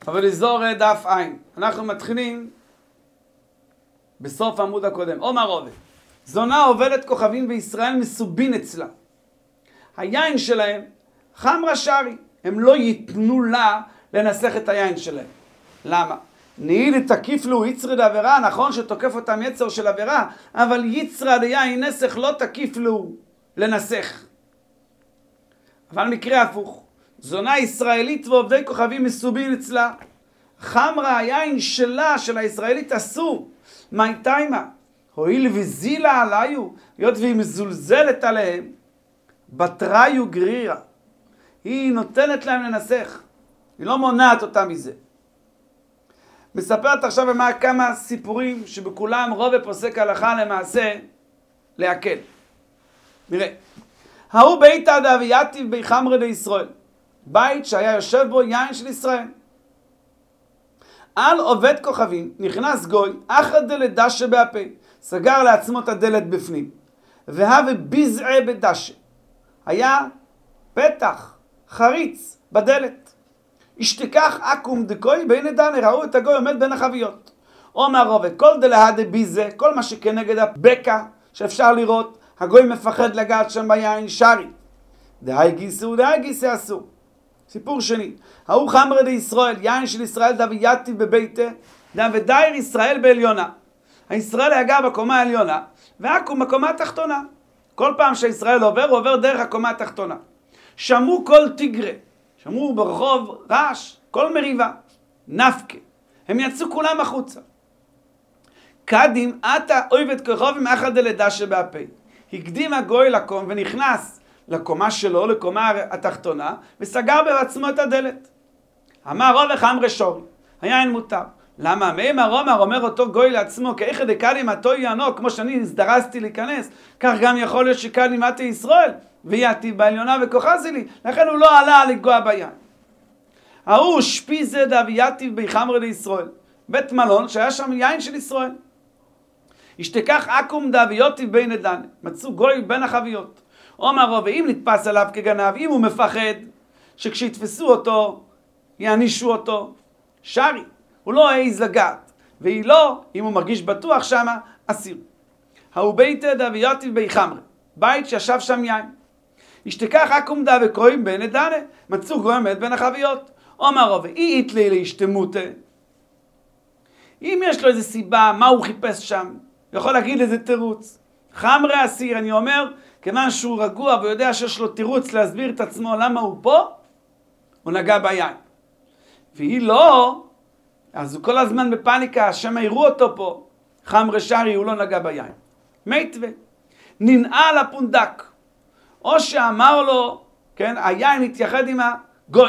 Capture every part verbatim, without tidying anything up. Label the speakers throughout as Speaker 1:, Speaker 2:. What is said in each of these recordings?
Speaker 1: אבל לזור דף עין. אנחנו מתחילים בסוף העמוד הקודם. עומר עובד. זונה עובדת כוכבים בישראל מסובין אצלה. היין שלהם חמרה שרי. הם לא ייתנו לה לנסח את היין שלהם. למה? נהיל תקיף לו יצרד עבירה, נכון שתוקף אותם יצר של עבירה, אבל יצרד יין נסח לא תקיף לו לנסח. אבל מקרה הפוך. זונה ישראלית ועובדי כוכבים מסובין אצלה. חמרה היין שלה, של הישראלית אסור. מה הייתה עימה? הואיל וזילה עליו, היות והיא מזולזלת עליהם, בתריו גרירה. היא נותנת להם לנסח. היא לא מונעת אותם מזה. מספרת עכשיו במה כמה סיפורים שבכולם רוב פוסק הלכה למעשה להקל. נראה. ההוא בית דאבייתיב בי חמרה לישראל. בית שהיה יושב בו יין של ישראל. על עובד כוכבים נכנס גוי אחר דלת דשה בהפה. סגר לעצמו את הדלת בפנים. והווה ביזעה בדשה. היה פתח, חריץ בדלת. השתכח אקום דקוי בין עדנה. ראו את הגוי עומד בין החביות. אומר רובד, כל דלהדה ביזה, כל מה שכנגד הבקע שאפשר לראות, הגוי מפחד לגעת שם ביין שרי. דהי גיסו, דהי גיסה אסור. סיפור שני. ההוא חמרה לישראל, יין של ישראל דאבייתיב בביתה, ודאיר ישראל בעליונה. הישראל היה בקומה העליונה, והקום בקומה התחתונה. כל פעם שישראל עובר, הוא עובר דרך הקומה התחתונה. שמעו כל תיגרה, שמעו ברחוב רעש, כל מריבה, נפקה. הם יצאו כולם החוצה. קדים, אתה אויבת כוכבים מאחד דלדה שבהפה. הקדים הגוי לקום ונכנס לקומה שלו, לקומה התחתונה, וסגר בעצמו את הדלת. אמר רוב וחמרה שורי, היין מותר. למה? מאמר רומר אומר אותו גוי לעצמו, כאיכא דקלים עתו יענו, כמו שאני הזדרזתי להיכנס, כך גם יכול להיות שקלים עתי ישראל, ויעתי בעליונה וכוחזי לי, לכן הוא לא עלה לגוע ביין. ההוא שפיזה דאבייתיב בי חמרה לישראל, בית מלון שהיה שם יין של ישראל. השתכח אקום דאבייתיב בין עדנה, מצאו גוי בין החביות. אומר רוב, אם נתפס עליו כגנב, אם הוא מפחד שכשיתפסו אותו, יענישו אותו, שרי. הוא לא העז לגעת, והיא לא, אם הוא מרגיש בטוח שמה, אסיר. ההוא בית דאבייתיב בי חמרה, בית שישב שם יין. השתכח אקום דאבקוים בין עדנה, מצאו גוי עומד בין החביות. אומר רוב, אי איתלי להשתמותה. אם יש לו איזו סיבה, מה הוא חיפש שם, הוא יכול להגיד איזה תירוץ. חמרה אסיר, אני אומר, כיוון שהוא רגוע ויודע שיש לו תירוץ להסביר את עצמו למה הוא פה, הוא נגע ביין. והיא לא, אז הוא כל הזמן בפניקה, שמה יראו אותו פה, חמרה שרי, הוא לא נגע ביין. מיתווה, ננעל הפונדק, או שאמר לו, כן, היין התייחד עם הגוי.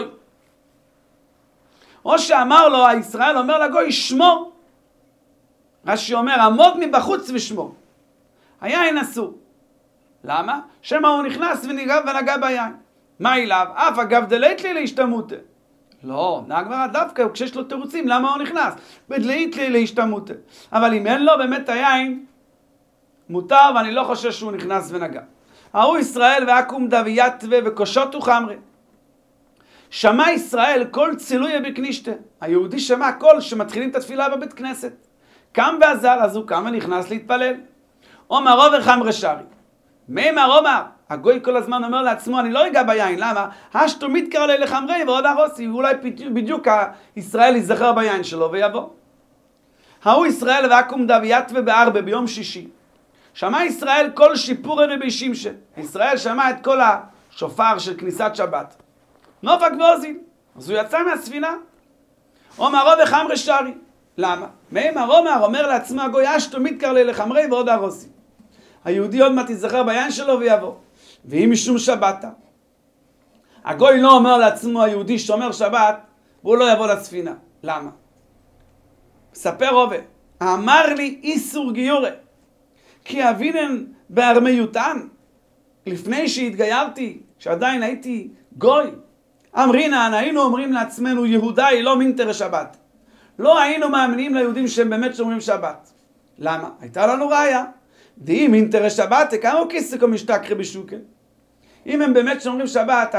Speaker 1: או שאמר לו, הישראל אומר לגוי, שמור. רש"י אומר, עמוד מבחוץ ושמור. היין אסור. למה? שמה הוא נכנס ונגע, ונגע ביין. מה אליו? אף אגב דלית לי להשתמותה. לא, נגבר דווקא, כשיש לו תירוצים, למה הוא נכנס? בדלית לי להשתמותה. אבל אם אין לו באמת היין, מותר, ואני לא חושב שהוא נכנס ונגע. ההוא ישראל ואקום דאבייתיב וקושות וחמרה. שמע ישראל כל צילויה בכנישתה. היהודי שמע כל שמתחילים את התפילה בבית כנסת. קם ועזל, אז הוא קם ונכנס להתפלל. אומר רוב וחמרה שרי. מאמר אומר, הגוי כל הזמן אומר לעצמו, אני לא אגע ביין, למה? השתו מתקרא לי לחמרי ועוד הרוסי, ואולי בדיוק ישראל יזכר ביין שלו ויבוא. ההוא ישראל ואקום דאבייתיב בארבע ביום שישי. שמע ישראל כל שיפורי רבי שמשה. ישראל שמע את כל השופר של כניסת שבת. נופק ואוזיל. אז הוא יצא מהספינה. אומר רוב וחמרה שרי. למה? מאמר אומר, אומר לעצמו הגוי, אשתו מתקרא לי לחמרי ועוד הרוסי. היהודי עוד מעט יזכר ביין שלו ויבוא. ואם משום שבתה. הגוי לא אומר לעצמו, היהודי שומר שבת, והוא לא יבוא לספינה. למה? ספר רובה. אמר לי איסור גיורה. כי אבינן בארמיותן. לפני שהתגיירתי, שעדיין הייתי גוי. אמרינן, היינו אומרים לעצמנו, יהודאי לא מינטר שבת. לא היינו מאמינים ליהודים שהם באמת שומרים שבת. למה? הייתה לנו ראיה. דהים אינטרס שבת, כמה כיסקו משתכרי בשוקל. אם הם באמת שומרים שבת, הרי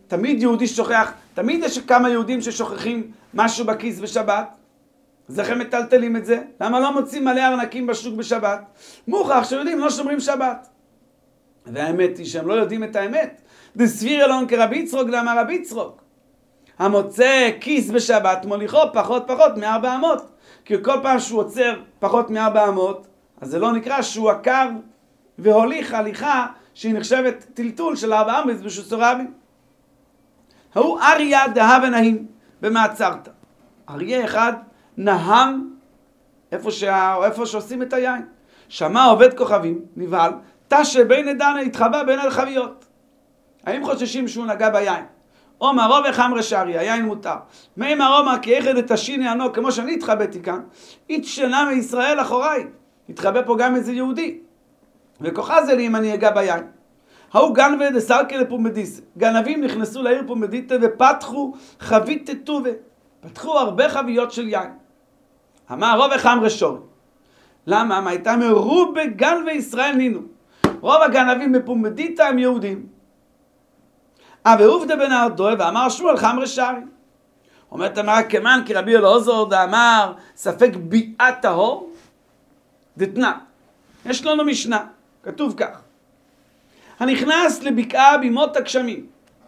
Speaker 1: תמיד יהודי שוכח, תמיד יש כמה יהודים ששוכחים משהו בכיס בשבת. אז איך הם מטלטלים את זה? למה לא מוצאים מלא ארנקים בשוק בשבת? מוכח שיודעים לא שומרים שבת. והאמת היא שהם לא יודעים את האמת. דסביר אלון כרבי יצחוק, דאמר רבי יצחוק, המוצא כיס בשבת מוליכו פחות פחות מארבע אמות. כי כל פעם שהוא עוצר פחות מארבע אמות, אז זה לא נקרא שהוא עקר והוליך הליכה שהיא נחשבת טלטול של ארבע אמות בשוסו רבים. הוא אריה דהה ונהים במעצרת. אריה אחד נהם איפה, שה... איפה שעושים את היין. שמע עובד כוכבים, נבהל, תשה בין עדנה, התחבא בין הלחביות. האם חוששים שהוא נגע ביין? אומר רוב וחמרי שרי, היין מותר. מימר אומר כי אחד התשיני ענו, כמו שאני התחבאתי כאן, התשנה מישראל אחוריי. התחבא פה גם איזה יהודי. וכוחה זה לי אם אני אגע ביין. ההוא גנבי דסרקי לפומדיס. גנבים נכנסו לעיר פומדיטה ופתחו חבית טובה. פתחו הרבה חביות של יין. אמר רוב וחמרי שורי. למה? מה הייתה מרוב בגנבי ישראל נינו. רוב הגנבים בפומדיטה הם יהודים. אבל עובדה בן ארדוי ואמר שמואל חמרי שרי. אומרת אמרה כמן כי רבי אלעזר דאמר ספק ביאה טהור דתנא. יש לנו משנה, כתוב כך. הנכנס לבקעה בימות הגשמים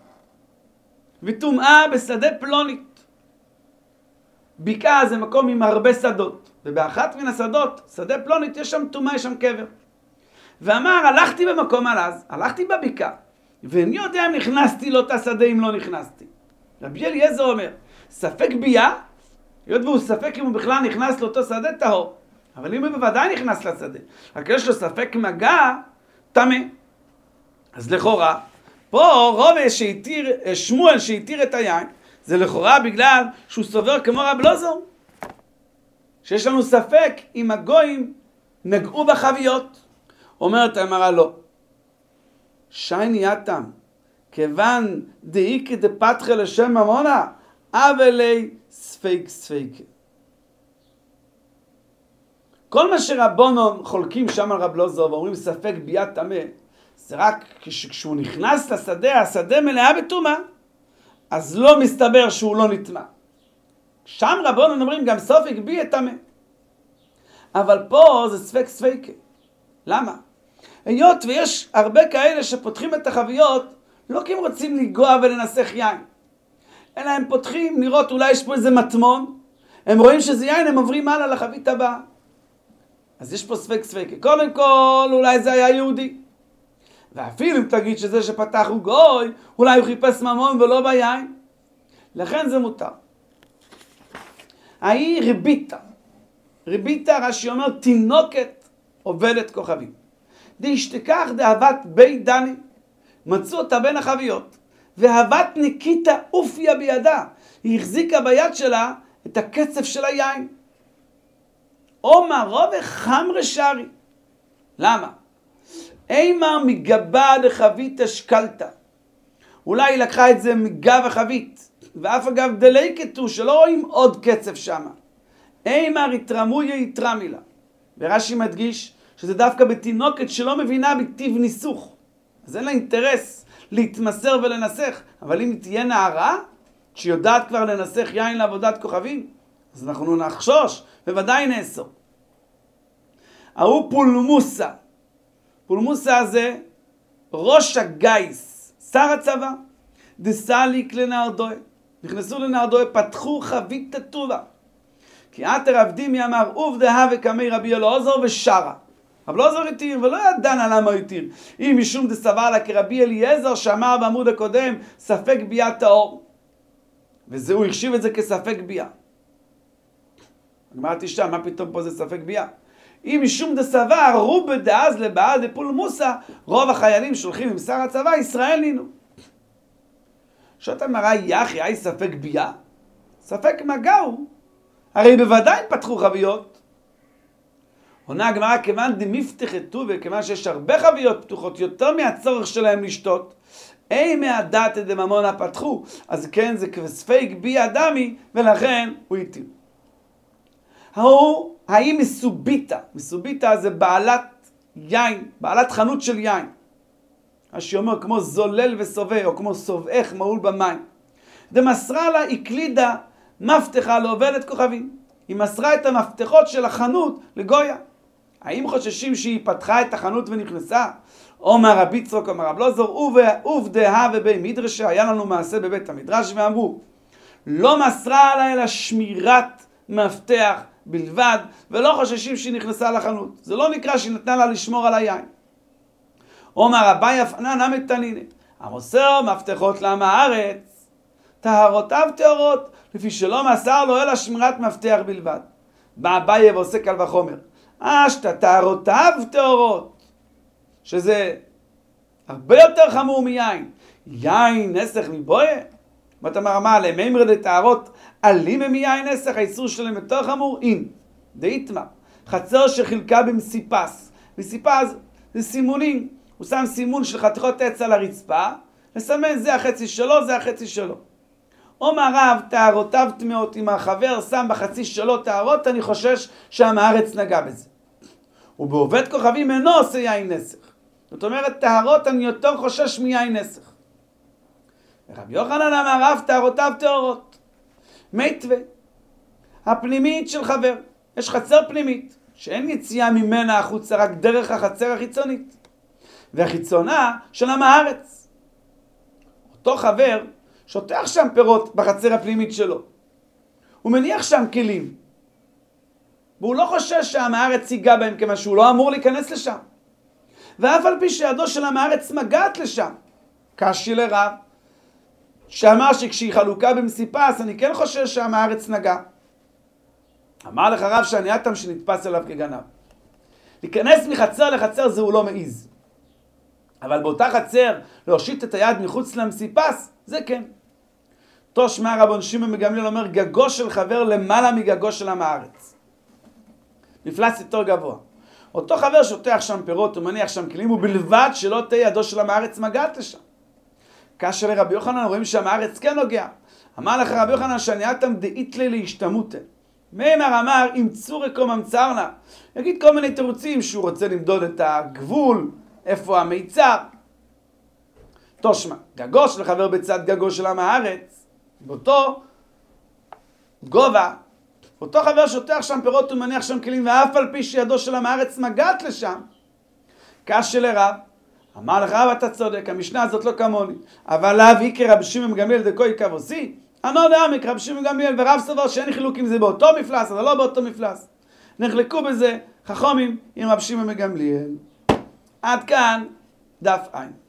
Speaker 1: וטומאה בשדה פלונית. בקעה זה מקום עם הרבה שדות, ובאחת מן השדות, שדה פלונית, יש שם טומאה, יש שם קבר. ואמר, הלכתי במקום אז, הלכתי בבקעה, ואני יודע אם נכנסתי לאותה שדה אם לא נכנסתי. רבי אליעזר אומר, ספק ביאה, היות והוא ספק אם הוא בכלל נכנס לאותו שדה טהור, אבל אם הוא בוודאי נכנס לשדה, רק יש לו ספק מגע, טמא. אז לכאורה, פה רוב שהתיר, שמואל שהתיר את היין, זה לכאורה בגלל שהוא סובר כמו רב אלעזר, שיש לנו ספק אם הגויים נגעו בחביות. אומרת אמרה לא. שייני אתם, כיוון דאיקי דפתחה לשם ממונה, אבלי ספק ספק. כל מה שרבונון חולקים שם על רב אלעזר ואומרים ספק ביאה טמא, זה רק כשהוא נכנס לשדה, השדה מלאה בטומאה, אז לא מסתבר שהוא לא נטמא. שם רבונון אומרים גם ספק ביאה טמא. אבל פה זה ספק ספק. למה? היות ויש הרבה כאלה שפותחים את החביות, לא כי הם רוצים לגוע ולנסח יין, אלא הם פותחים לראות אולי יש פה איזה מטמון, הם רואים שזה יין, הם עוברים הלאה לחבית הבאה. אז יש פה ספק ספק. קודם כל, אולי זה היה יהודי. ואפילו אם תגיד שזה שפתח הוא גוי, אולי הוא חיפש ממון ולא ביין. לכן זה מותר. ההיא ריביתה. ריביתה, רש"י אומר, תינוקת עובדת כוכבים. דאשתכח דאהבת בית דני. מצאו אותה בין החביות. ואהבת ניקיטה אופיה בידה. היא החזיקה ביד שלה את הקצף של היין. אומר רוב חמרי שרי. למה? אימה מגבה דחבית השקלתה. אולי היא לקחה את זה מגב החבית, ואף אגב דליקתו, שלא רואים עוד קצף שם. אימה ריתרמויה יתרמי לה. ורש"י מדגיש שזה דווקא בתינוקת שלא מבינה בטיב ניסוך. אז אין לה אינטרס להתמסר ולנסח. אבל אם תהיה נערה, שיודעת כבר לנסח יין לעבודת כוכבים, אז אנחנו נחשוש, בוודאי נאסור. ההוא פולמוסה. פולמוסה זה ראש הגייס, שר הצבא. דסליק לנהרדוי. נכנסו לנהרדוי, פתחו חבית טובה. כי עתר עבדימי אמר, עובדה וכמי רבי אלעזר ושרה. רבי אלעזר התיר, ולא ידענה למה הוא התיר. אם משום דסבר לה כרבי אליעזר שאמר בעמוד הקודם, ספק ביאה טהור. וזה, הוא החשיב את זה כספק ביאה. אמרתי שם, מה פתאום פה זה ספק ביאה? אם משום דסבר, רובה דאז לבעל דפולמוסה, רוב החיילים שולחים עם שר הצבא, ישראל נינו. שאת אמרה, יחי, אי ספק ביאה? ספק מגעו. הרי בוודאי פתחו חביות. עונה הגמרא, כיוון דמפתח את טובה, כיוון שיש הרבה חביות פתוחות, יותר מהצורך שלהם לשתות, אי מהדת דממונה פתחו, אז כן, זה כספק ביאה דמי, ולכן הוא התיר. ההוא, האם מסוביטה, מסוביטה זה בעלת יין, בעלת חנות של יין. אשר אומר כמו זולל וסובע, או כמו סובעך מעול במים. דמסרה לה הקלידה מפתחה לעובדת כוכבים. היא מסרה את המפתחות של החנות לגויה. האם חוששים שהיא פתחה את החנות ונכנסה? אומר רבי צרוק, אומר רב לוזור, עובדיה ובי מדרשה, היה לנו מעשה בבית המדרש, ואמרו, לא מסרה לה אלא שמירת מפתח בלבד, ולא חוששים שהיא נכנסה לחנות. זה לא נקרא שהיא נתנה לה לשמור על היין. אומר רבי אפנן המתנינת, המוסר מפתחות לעם הארץ, טהרותיו טהורות, לפי שלא מסר לו אלא שמירת מפתח בלבד. בא אביי ועושה קל וחומר, אשת טהרותיו טהורות, שזה הרבה יותר חמור מיין. יין נסך מבויה? ואתה אומר, מה עליהם? מימר לטהרות אלים הם מיין נסך, האיסור שלהם יותר חמור? אין, דאיתמה, חצר שחילקה במסיפס. מסיפס זה סימונים, הוא שם סימון של חתיכות עץ על הרצפה, לסמן זה החצי שלו, זה החצי שלו. אומר רב, טהרותיו טמאות, אם החבר שם בחצי שלו טהרות, אני חושש שעם הארץ נגע בזה. ובעובד כוכבים אינו עושה יין נסך. זאת אומרת, טהרות אני יותר חושש מיין נסך. רב יוחנן אמר רב, טהרותיו טהורות. מיתווה, הפנימית של חבר. יש חצר פנימית, שאין יציאה ממנה החוצה, רק דרך החצר החיצונית. והחיצונה של עם הארץ. אותו חבר שוטח שם פירות בחצר הפנימית שלו. הוא מניח שם כלים. והוא לא חושש שעם הארץ ייגע בהם, כמה שהוא לא אמור להיכנס לשם. ואף על פי שידו של עם הארץ מגעת לשם. קשי לרב, שאמר שכשהיא חלוקה במסיפס, אני כן חושש שעם הארץ נגע. אמר לך רב שאני אתם שנתפס אליו כגנב. להיכנס מחצר לחצר זה הוא לא מעיז. אבל באותה חצר להושיט את היד מחוץ למסיפס, זה כן. תושמע רבון שמעון מגמליאל אומר, גגו של חבר למעלה מגגו של עם הארץ. מפלס יותר גבוה. אותו חבר שוטח שם פירות ומניח שם כלים, ובלבד שלא תהיה ידו של עם הארץ מגעת לשם. כאשר לרבי יוחנן רואים שעם הארץ כן נוגע. אמר לך רבי יוחנן שאני אתם דאית לי להשתמותה. מימר אמר, אם צורי קום המצרנה. יגיד כל מיני תירוצים שהוא רוצה למדוד את הגבול, איפה המיצר. תושמע, גגו של חבר בצד גגו של עם הארץ, באותו גובה, אותו חבר שוטח שם פירות ומניח שם כלים, ואף על פי שידו של עם הארץ מגעת לשם. קש של הרב, אמר לך רב אתה צודק, המשנה הזאת לא כמוני, אבל להביא כרב שמעון גמליאל דקוי כבוסי, אנו נעמק רב שמעון גמליאל ורב סבר שאין חילוקים זה באותו מפלס, אבל לא באותו מפלס. נחלקו בזה חכמים עם רב שמעון גמליאל. עד כאן דף עין.